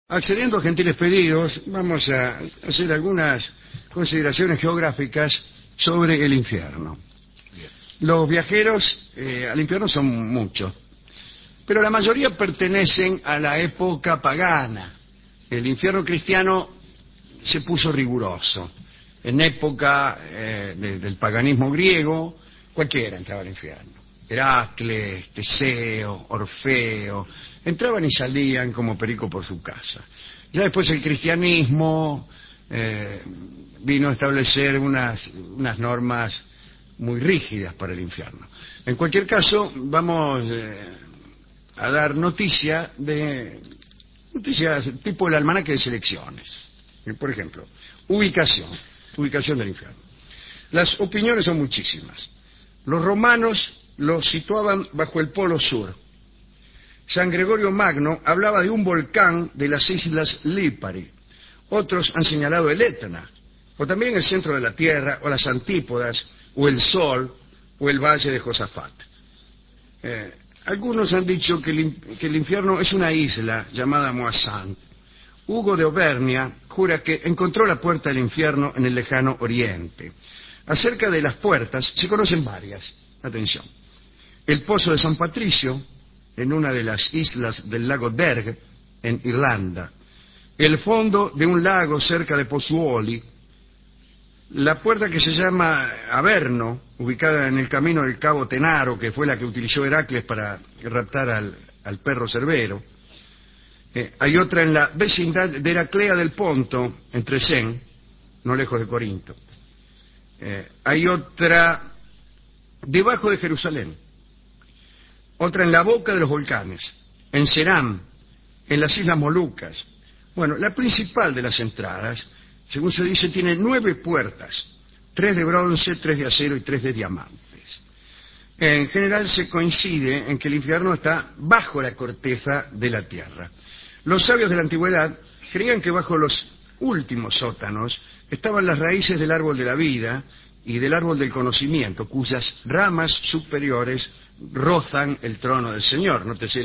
Accediendo a gentiles pedidos, vamos a hacer algunas consideraciones geográficas sobre el infierno. Los viajeros al infierno son muchos, pero la mayoría pertenecen a la época pagana. El infierno cristiano se puso riguroso. En época del paganismo griego, cualquiera entraba al infierno. Heracles, Teseo, Orfeo, entraban y salían como perico por su casa. Ya después el cristianismo vino a establecer unas normas muy rígidas para el infierno. En cualquier caso, vamos a dar noticias tipo el almanaque de selecciones. Por ejemplo, ubicación del infierno. Las opiniones son muchísimas. Los romanos lo situaban bajo el polo sur. San Gregorio Magno hablaba de un volcán de las islas Lipari. Otros han señalado el Etna, o también el centro de la tierra, o las antípodas, o el sol, o el valle de Josafat. Algunos han dicho que el infierno es una isla llamada Moisant. Hugo de Auvernia jura que encontró la puerta del infierno en el lejano oriente. Acerca de las puertas se conocen varias. Atención. El pozo de San Patricio, en una de las islas del lago Derg, en Irlanda. El fondo de un lago cerca de Pozzuoli. La puerta que se llama Averno, ubicada en el camino del cabo Tenaro, que fue la que utilizó Heracles para raptar al perro Cerbero. Hay otra en la vecindad de Heraclea del Ponto, en Tresén, no lejos de Corinto. Hay otra debajo de Jerusalén. Otra en la boca de los volcanes, en Ceram, en las Islas Molucas. Bueno, la principal de las entradas, según se dice, tiene 9 puertas, 3 de bronce, 3 de acero y 3 de diamantes. En general se coincide en que el infierno está bajo la corteza de la tierra. Los sabios de la antigüedad creían que bajo los últimos sótanos estaban las raíces del árbol de la vida y del árbol del conocimiento, cuyas ramas superiores rozan el trono del Señor. Nótese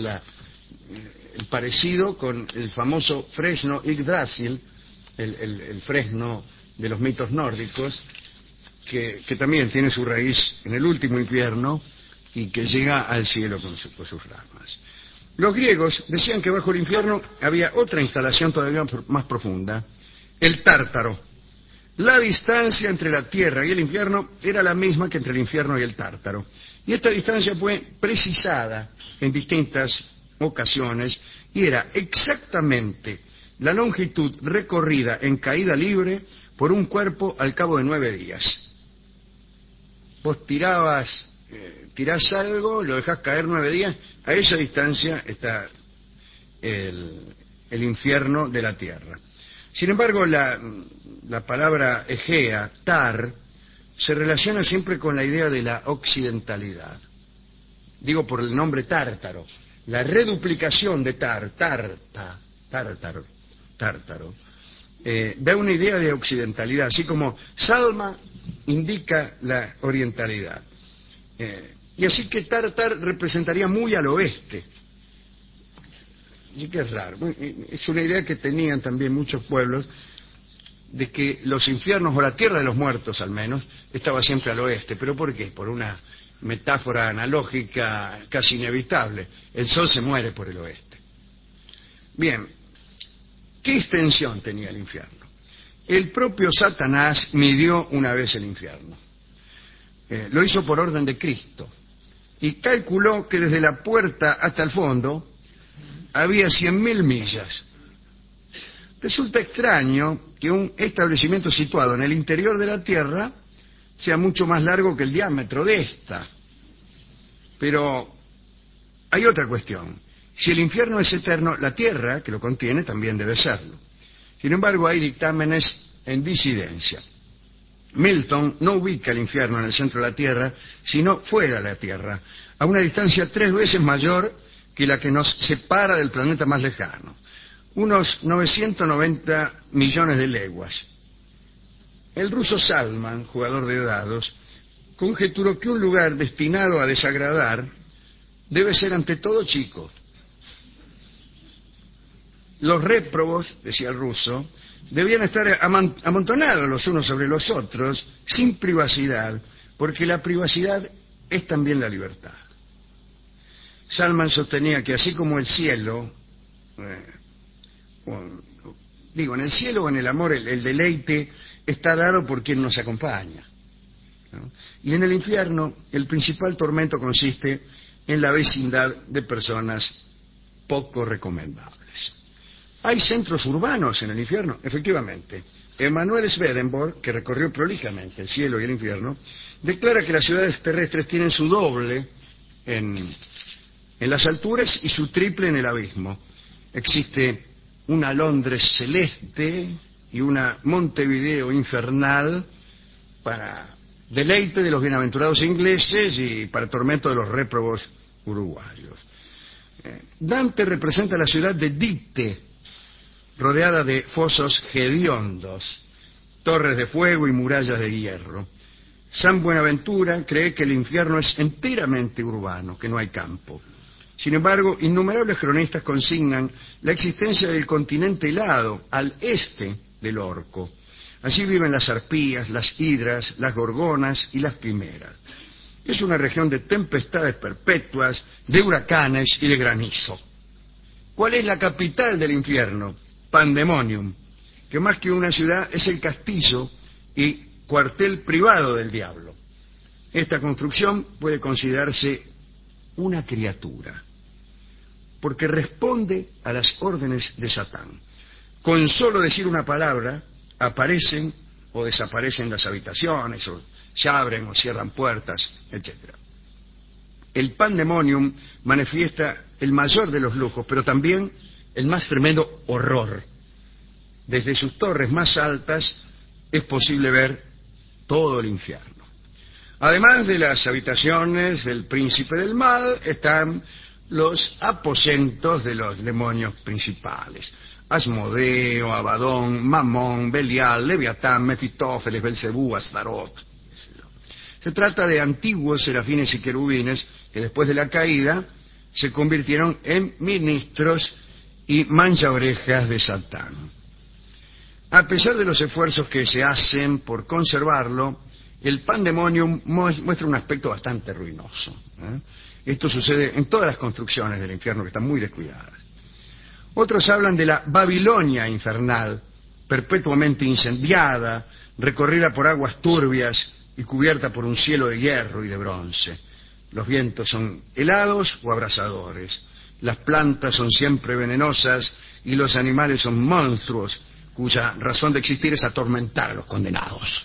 el parecido con el famoso fresno Yggdrasil, el fresno de los mitos nórdicos, que también tiene su raíz en el último infierno y que llega al cielo con sus ramas. Los griegos decían que bajo el infierno había otra instalación todavía más profunda, el Tártaro. La distancia entre la tierra y el infierno era la misma que entre el infierno y el Tártaro. Y esta distancia fue precisada en distintas ocasiones y era exactamente la longitud recorrida en caída libre por un cuerpo al cabo de 9 días. Vos tirás algo, lo dejás caer 9 días, a esa distancia está el infierno de la tierra. Sin embargo, la palabra Egea, tar, se relaciona siempre con la idea de la occidentalidad. Digo por el nombre tártaro. La reduplicación de tártaro, da una idea de occidentalidad, así como Salma indica la orientalidad. Y así que Tártar representaría muy al oeste. Y que es raro. Es una idea que tenían también muchos pueblos, de que los infiernos, o la tierra de los muertos al menos, estaba siempre al oeste. ¿Pero por qué? Por una metáfora analógica casi inevitable. El sol se muere por el oeste. Bien, ¿qué extensión tenía el infierno? El propio Satanás midió una vez el infierno. Lo hizo por orden de Cristo. Y calculó que desde la puerta hasta el fondo había 100.000 millas. Resulta extraño que un establecimiento situado en el interior de la Tierra sea mucho más largo que el diámetro de esta. Pero hay otra cuestión. Si el infierno es eterno, la Tierra, que lo contiene, también debe serlo. Sin embargo, hay dictámenes en disidencia. Milton no ubica el infierno en el centro de la Tierra, sino fuera de la Tierra, a una distancia 3 veces mayor que la que nos separa del planeta más lejano, unos 990 millones de leguas. El ruso Salman, jugador de dados, conjeturó que un lugar destinado a desagradar debe ser ante todo chico. Los réprobos, decía el ruso, debían estar amontonados los unos sobre los otros, sin privacidad, porque la privacidad es también la libertad. Salman sostenía que así como el cielo, en el cielo o en el amor, el deleite está dado por quien nos acompaña, ¿no? Y en el infierno el principal tormento consiste en la vecindad de personas poco recomendables. ¿Hay centros urbanos en el infierno? Efectivamente. Emanuel Swedenborg, que recorrió prolijamente el cielo y el infierno, declara que las ciudades terrestres tienen su doble en las alturas y su triple en el abismo. Existe una Londres celeste y una Montevideo infernal para deleite de los bienaventurados ingleses y para tormento de los réprobos uruguayos. Dante representa la ciudad de Dite, rodeada de fosos hediondos, torres de fuego y murallas de hierro. San Buenaventura cree que el infierno es enteramente urbano, que no hay campo. Sin embargo, innumerables cronistas consignan la existencia del continente helado al este del Orco. Allí viven las arpías, las hidras, las gorgonas y las quimeras. Es una región de tempestades perpetuas, de huracanes y de granizo. ¿Cuál es la capital del infierno? Pandemonium, que más que una ciudad es el castillo y cuartel privado del diablo. Esta construcción puede considerarse una criatura, porque responde a las órdenes de Satán. Con solo decir una palabra, aparecen o desaparecen las habitaciones, o se abren o cierran puertas, etc. El Pandemonium manifiesta el mayor de los lujos, pero también el más tremendo horror. Desde sus torres más altas es posible ver todo el infierno. Además de las habitaciones del príncipe del mal, están los aposentos de los demonios principales: Asmodeo, Abadón, Mamón, Belial, Leviatán, Mefistófeles, Belcebú, Astarot. Se trata de antiguos serafines y querubines que después de la caída se convirtieron en ministros y manchaorejas de Satán. A pesar de los esfuerzos que se hacen por conservarlo, el Pandemonium muestra un aspecto bastante ruinoso, ¿eh? Esto sucede en todas las construcciones del infierno, que están muy descuidadas. Otros hablan de la Babilonia infernal, perpetuamente incendiada, recorrida por aguas turbias y cubierta por un cielo de hierro y de bronce. Los vientos son helados o abrasadores, las plantas son siempre venenosas y los animales son monstruos cuya razón de existir es atormentar a los condenados.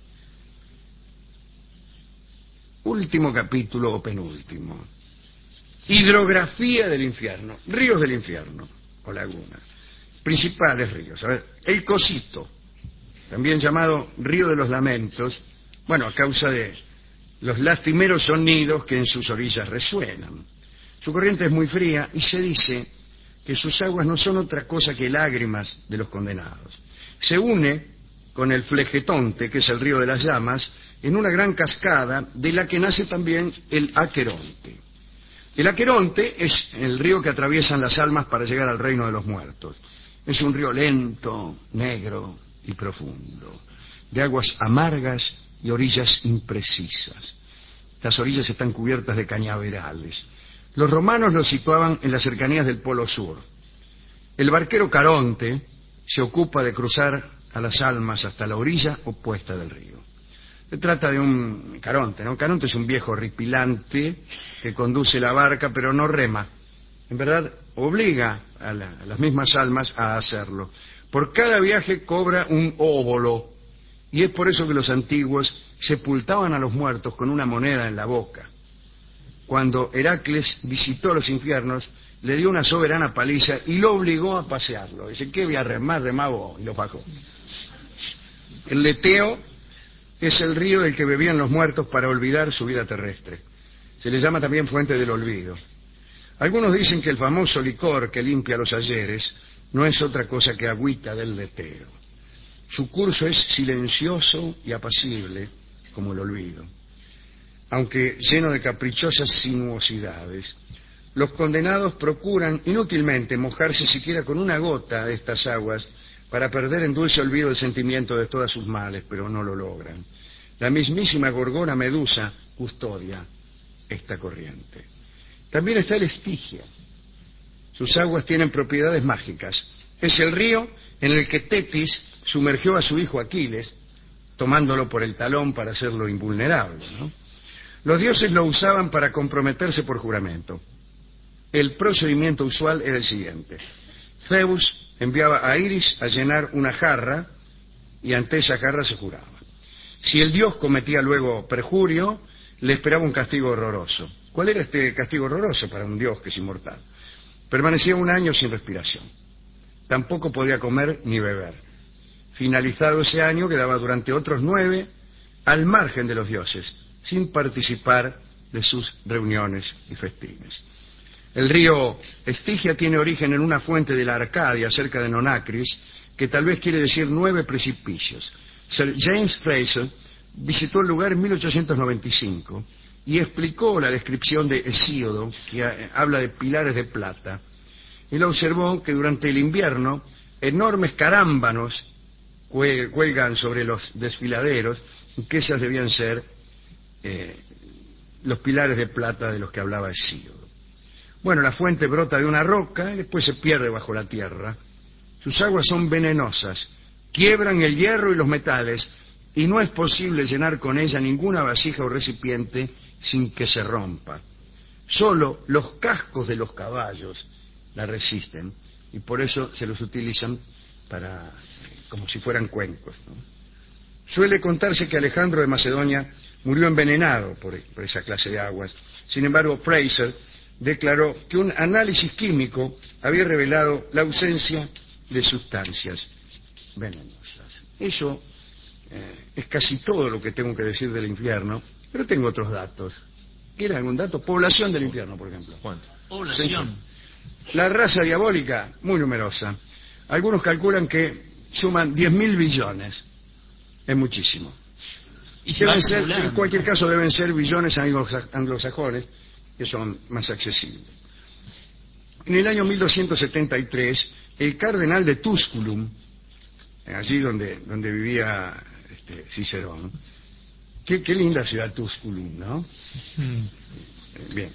Último capítulo o penúltimo. Hidrografía del infierno, ríos del infierno o lagunas. Principales ríos. A ver, el Cosito, también llamado río de los lamentos, a causa de los lastimeros sonidos que en sus orillas resuenan. Su corriente es muy fría y se dice que sus aguas no son otra cosa que lágrimas de los condenados. Se une con el Flegetonte, que es el río de las llamas, en una gran cascada de la que nace también el Aqueronte. El Aqueronte es el río que atraviesan las almas para llegar al reino de los muertos. Es un río lento, negro y profundo, de aguas amargas y orillas imprecisas. Las orillas están cubiertas de cañaverales. Los romanos lo situaban en las cercanías del Polo Sur. El barquero Caronte se ocupa de cruzar a las almas hasta la orilla opuesta del río. Se trata de un Caronte, ¿no? Caronte es un viejo horripilante que conduce la barca, pero no rema. En verdad, obliga a las mismas almas a hacerlo. Por cada viaje cobra un óbolo, y es por eso que los antiguos sepultaban a los muertos con una moneda en la boca. Cuando Heracles visitó los infiernos, le dio una soberana paliza y lo obligó a pasearlo. Dice, ¿qué voy a remar? Remaba y lo bajó. El Leteo es el río del que bebían los muertos para olvidar su vida terrestre. Se le llama también fuente del olvido. Algunos dicen que el famoso licor que limpia los ayeres no es otra cosa que agüita del Leteo. Su curso es silencioso y apacible como el olvido, aunque lleno de caprichosas sinuosidades. Los condenados procuran inútilmente mojarse siquiera con una gota de estas aguas para perder en dulce olvido el sentimiento de todas sus males, pero no lo logran. La mismísima Gorgona Medusa custodia esta corriente. También está el Estigia. Sus aguas tienen propiedades mágicas. Es el río en el que Tetis sumergió a su hijo Aquiles, tomándolo por el talón para hacerlo invulnerable, ¿no? Los dioses lo usaban para comprometerse por juramento. El procedimiento usual era el siguiente. Zeus enviaba a Iris a llenar una jarra y ante esa jarra se juraba. Si el dios cometía luego perjurio, le esperaba un castigo horroroso. ¿Cuál era este castigo horroroso para un dios que es inmortal? Permanecía un año sin respiración. Tampoco podía comer ni beber. Finalizado ese año, quedaba durante otros 9 al margen de los dioses, sin participar de sus reuniones y festines. El río Estigia tiene origen en una fuente de la Arcadia, cerca de Nonacris, que tal vez quiere decir 9 precipicios. Sir James Fraser visitó el lugar en 1895 y explicó la descripción de Hesíodo, que habla de pilares de plata. Él observó que durante el invierno enormes carámbanos cuelgan sobre los desfiladeros, y que esas debían ser los pilares de plata de los que hablaba Hesíodo. Bueno, la fuente brota de una roca y después se pierde bajo la tierra. Sus aguas son venenosas, quiebran el hierro y los metales, y no es posible llenar con ella ninguna vasija o recipiente sin que se rompa. Solo los cascos de los caballos la resisten, y por eso se los utilizan para como si fueran cuencos, ¿no? Suele contarse que Alejandro de Macedonia murió envenenado por esa clase de aguas. Sin embargo, Fraser declaró que un análisis químico había revelado la ausencia de sustancias venenosas. Eso es casi todo lo que tengo que decir del infierno, pero tengo otros datos. ¿Quieren algún dato? Población del infierno, por ejemplo. ¿Cuánto? Población. La raza diabólica, muy numerosa. Algunos calculan que suman 10.000 billones. Es muchísimo. Y se Deben ser, en cualquier caso, deben ser billones anglosajones, que son más accesibles. En el año 1273, el cardenal de Tusculum, allí donde vivía Cicerón, qué linda ciudad Tusculum, ¿no? Bien.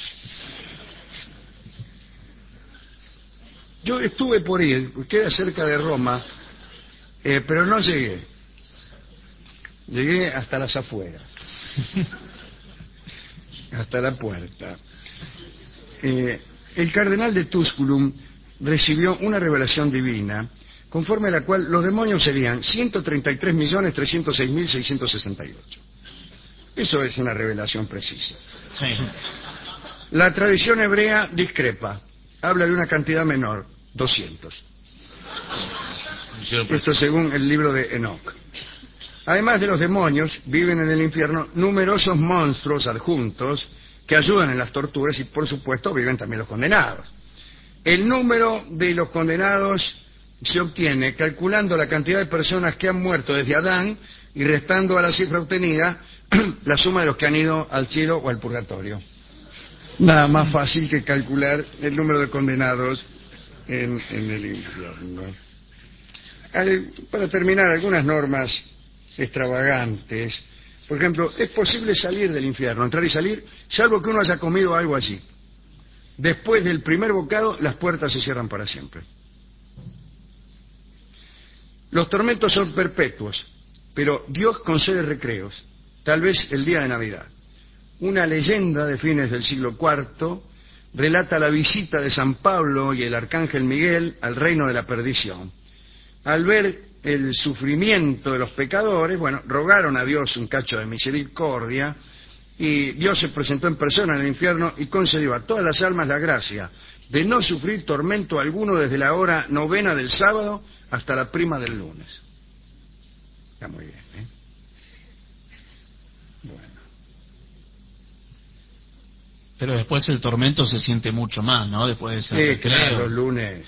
Yo estuve por ir, queda cerca de Roma, pero no llegué. Llegué hasta las afueras, hasta la puerta. El cardenal de Tusculum recibió una revelación divina, conforme a la cual los demonios serían 133.306.668. Eso es una revelación precisa. Sí. La tradición hebrea discrepa, habla de una cantidad menor, 200. Esto según el libro de Enoc. Además de los demonios, viven en el infierno numerosos monstruos adjuntos que ayudan en las torturas y, por supuesto, viven también los condenados. El número de los condenados se obtiene calculando la cantidad de personas que han muerto desde Adán y restando a la cifra obtenida la suma de los que han ido al cielo o al purgatorio. Nada más fácil que calcular el número de condenados en el infierno. Para terminar, algunas normas extravagantes. Por ejemplo, es posible salir del infierno, entrar y salir, salvo que uno haya comido algo allí. Después del primer bocado, las puertas se cierran para siempre. Los tormentos son perpetuos, pero Dios concede recreos, tal vez el día de Navidad. Una leyenda de fines del siglo IV relata la visita de San Pablo y el arcángel Miguel al reino de la perdición. Al ver el sufrimiento de los pecadores, rogaron a Dios un cacho de misericordia, y Dios se presentó en persona en el infierno y concedió a todas las almas la gracia de no sufrir tormento alguno desde la hora 9 del sábado hasta la prima del lunes. Está muy bien, ¿eh? Bueno. Pero después el tormento se siente mucho más, ¿no? Después de ese recreo. Claro, los lunes.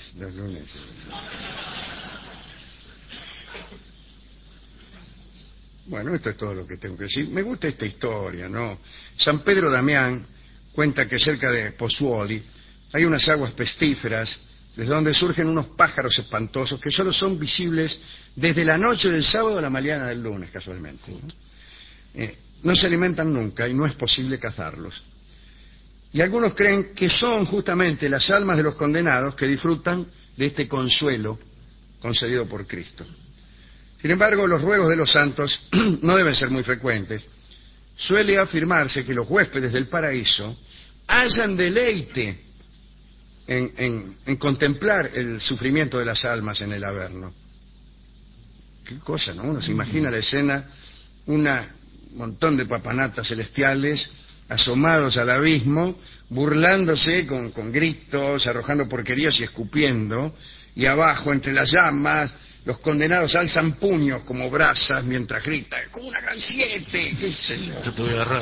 Bueno, esto es todo lo que tengo que decir. Me gusta esta historia, ¿no? San Pedro Damián cuenta que cerca de Pozzuoli hay unas aguas pestíferas desde donde surgen unos pájaros espantosos que solo son visibles desde la noche del sábado a la mañana del lunes, casualmente. No se alimentan nunca y no es posible cazarlos. Y algunos creen que son justamente las almas de los condenados que disfrutan de este consuelo concedido por Cristo. Sin embargo, los ruegos de los santos no deben ser muy frecuentes. Suele afirmarse que los huéspedes del paraíso hallan deleite en contemplar el sufrimiento de las almas en el Averno. Qué cosa, ¿no? Uno se imagina la escena, un montón de papanatas celestiales asomados al abismo, burlándose con gritos, arrojando porquerías y escupiendo, y abajo, entre las llamas, los condenados alzan puños como brasas mientras gritan, ¡como una gran 7! ¿Qué sé yo? Yo te voy a agarrar.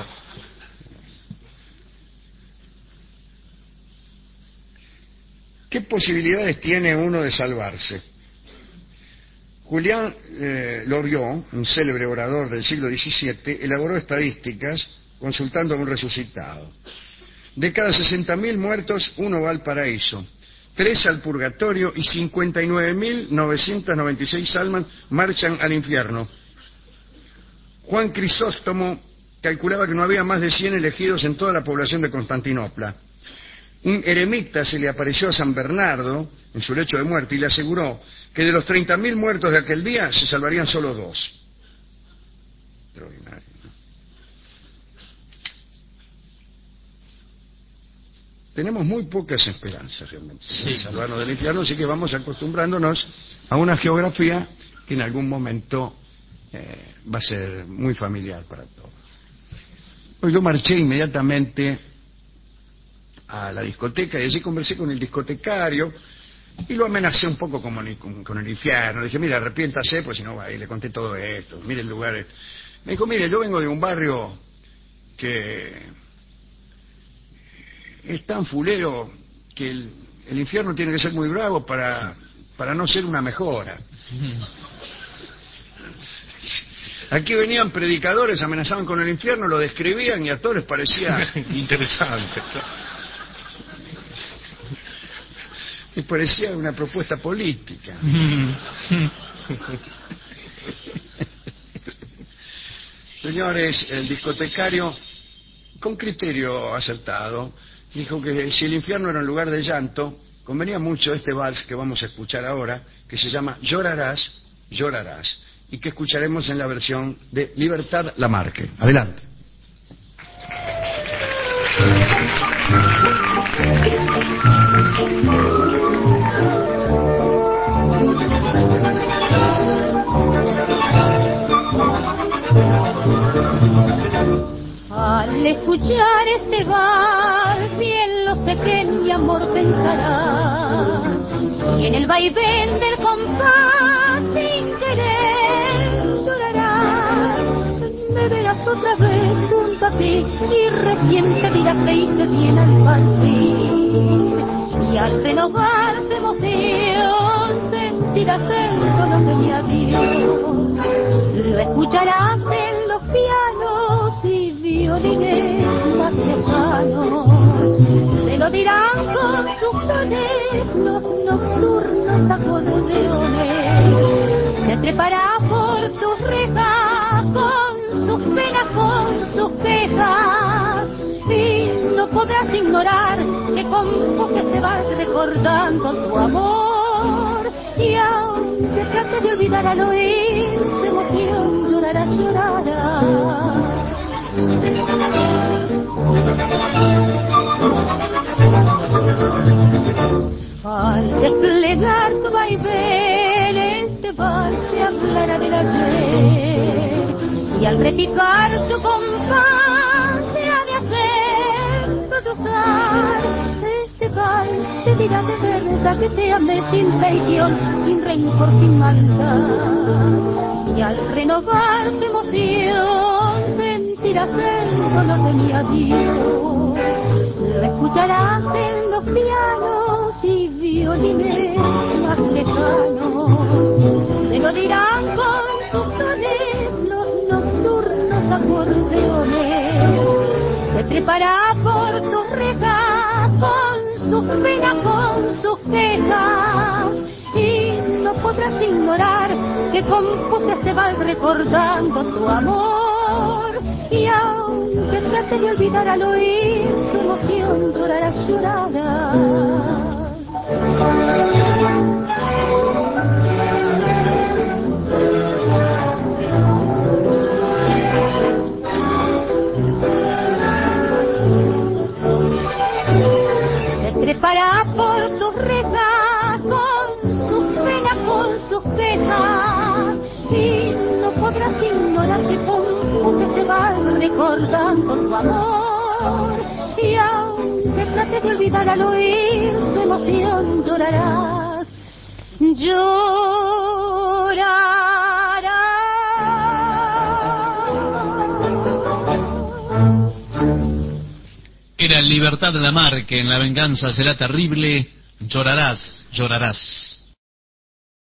¿Qué posibilidades tiene uno de salvarse? Julián Loriot, un célebre orador del siglo XVII, elaboró estadísticas consultando a un resucitado. De cada 60.000 muertos, uno va al paraíso, 3 al purgatorio y 59.996 almas marchan al infierno. Juan Crisóstomo calculaba que no había más de 100 elegidos en toda la población de Constantinopla. Un eremita se le apareció a San Bernardo en su lecho de muerte y le aseguró que de los 30.000 muertos de aquel día se salvarían solo 2. Extraordinario, ¿no? Tenemos muy pocas esperanzas realmente de salvarnos del infierno, así que vamos acostumbrándonos a una geografía que en algún momento va a ser muy familiar para todos. Pues yo marché inmediatamente a la discoteca y allí conversé con el discotecario y lo amenacé un poco con el infierno. Le dije, mire, arrepiéntase, pues si no va. Y le conté todo esto. Mire el lugar. Me dijo, mire, yo vengo de un barrio que es tan fulero que el infierno tiene que ser muy bravo para no ser una mejora. Aquí venían predicadores, amenazaban con el infierno, lo describían y a todos les parecía interesante. Les parecía una propuesta política. Señores, el discotecario, con criterio acertado, dijo que si el infierno era un lugar de llanto, convenía mucho este vals que vamos a escuchar ahora, que se llama Llorarás, llorarás, y que escucharemos en la versión de Libertad Lamarque. Adelante. Al escuchar este vals, bien lo sé que en mi amor pensarás, y en el vaivén del compás, sin querer, llorarás. Me verás otra vez junto a ti, y recién te dirás que hice bien al partir, y al renovar su emoción, sentirás el dolor de mi adiós. Lo escucharás en los pianos y violines más lejanos, te lo dirán con sus sones los nocturnos acordeones, se trepará por tus rejas con sus penas, con sus quejas, y no podrás ignorar que compuse este vals recordando tu amor, y aunque trate de olvidar al oír su emoción, llorarás, llorarás. Al desplegar su vaivén, este vals se hablará del ayer, y al repicar su compás se ha de hacer sollozar. Este vals te dirá de verdad que te amé sin traición, sin rencor, sin maldad, y al renovar su emoción sentirás el dolor de mi adiós. Lo escucharás en los pianos y violines más lejanos, te lo dirán con sus sones los nocturnos acordeones, se trepará por tus podrás ignorar que compuse este vals recordando tu amor. Y aunque trate de olvidar al oír su emoción, llorarás, llorarás. Se trepará por tus rejas con sus penas, con sus quejas, y no podrás ignorar que compuse se va recordando tu amor. Y aunque trate de olvidar al oír su emoción, llorarás, Era Libertad Lamarque, en La venganza será terrible, llorarás, llorarás.